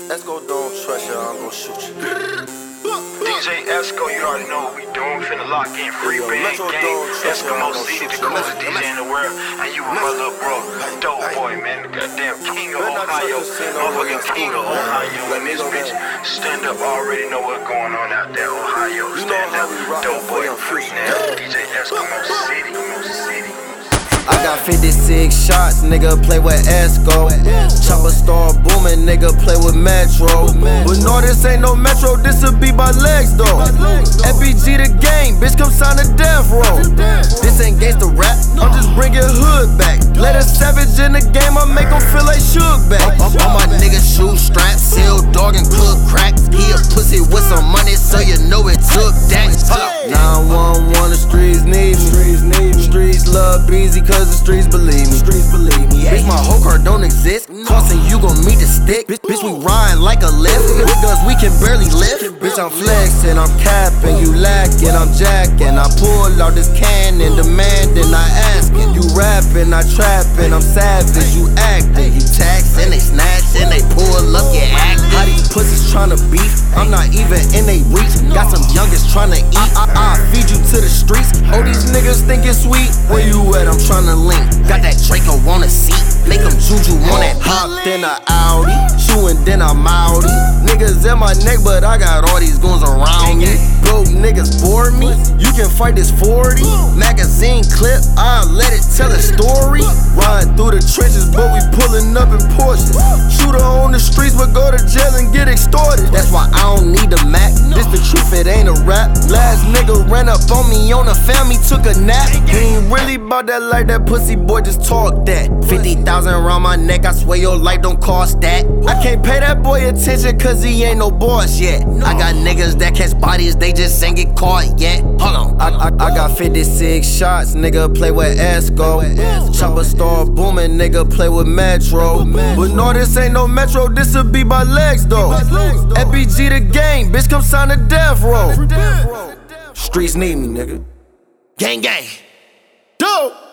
Esco don't trust you, I'm gon' shoot you. DJ Esco, you already know what we doing. Finna lock in free band game. Eskimo City, the coolest DJ in the world. And you with my little bro, dope boy, man. The goddamn king of Ohio. Motherfucking king of Ohio. And this bitch, stand up, already know what's going on out there, Ohio. Stand up, dope boy, free now. DJ Eskimo City. I got 56 shots, nigga, play with Esco. Chopper star booming, nigga, play with Metro. But no, this ain't no Metro, this'll be my legs, though. FBG the game, bitch, come sign a death row. This ain't gangsta rap, I'm just bringing hood back. Let a savage in the game, I make him feel like Suge back. All my niggas shoe straps, seal dog and cook crack. He a pussy with some money, so you know it took that. 911, the streets need me. Streets love Beezy, cause the streets believe me. Bitch, my whole car don't exist. Crossing, you gon' meet the stick. Bitch, we ride like a lift. With guns, we can barely lift. Bitch, I'm flexing, I'm capping. You lacking, I'm jacking. I pull out this cannon, demanding, I asking. You rapping, I trapping. I'm savage, you acting. You taxing, they snatching, they pull up, you acting. How these pussies tryna beef? I'm not even in they reach. Got some youngest tryna eat. I feed you to the streets. Oh, these niggas think it's sweet. Where you at? I'm tryna link. Got that Draco on a seat. Make them juju on that. Hopped in a Audi, chewing then I'm outie. Niggas in my neck, but I got all these guns around me. Broke niggas bore me. You can fight this 40. Magazine clip, I'll let it tell a story. Riding through the trenches, but we pulling up in Porsches. Shooter on the streets, but go to jail and get extorted. That's why I don't need a Mac. This the truth, it ain't a rap. Last nigga ran up on me on the family, took a nap. He ain't really about that like that pussy boy, just talk that. 50,000 around my neck, I swear your life don't cost that. I can't pay that boy attention cause he ain't no boss yet. I got niggas that catch bodies, they just ain't get caught yet. Hold on. I got 56 shots, nigga, play with Esco. Chopper star booming, nigga, play with Metro. But no, this ain't no Metro, this'll be my legs though. FBG the game, bitch, come sign a death row. Streets need me, nigga. Gang gang. Dope.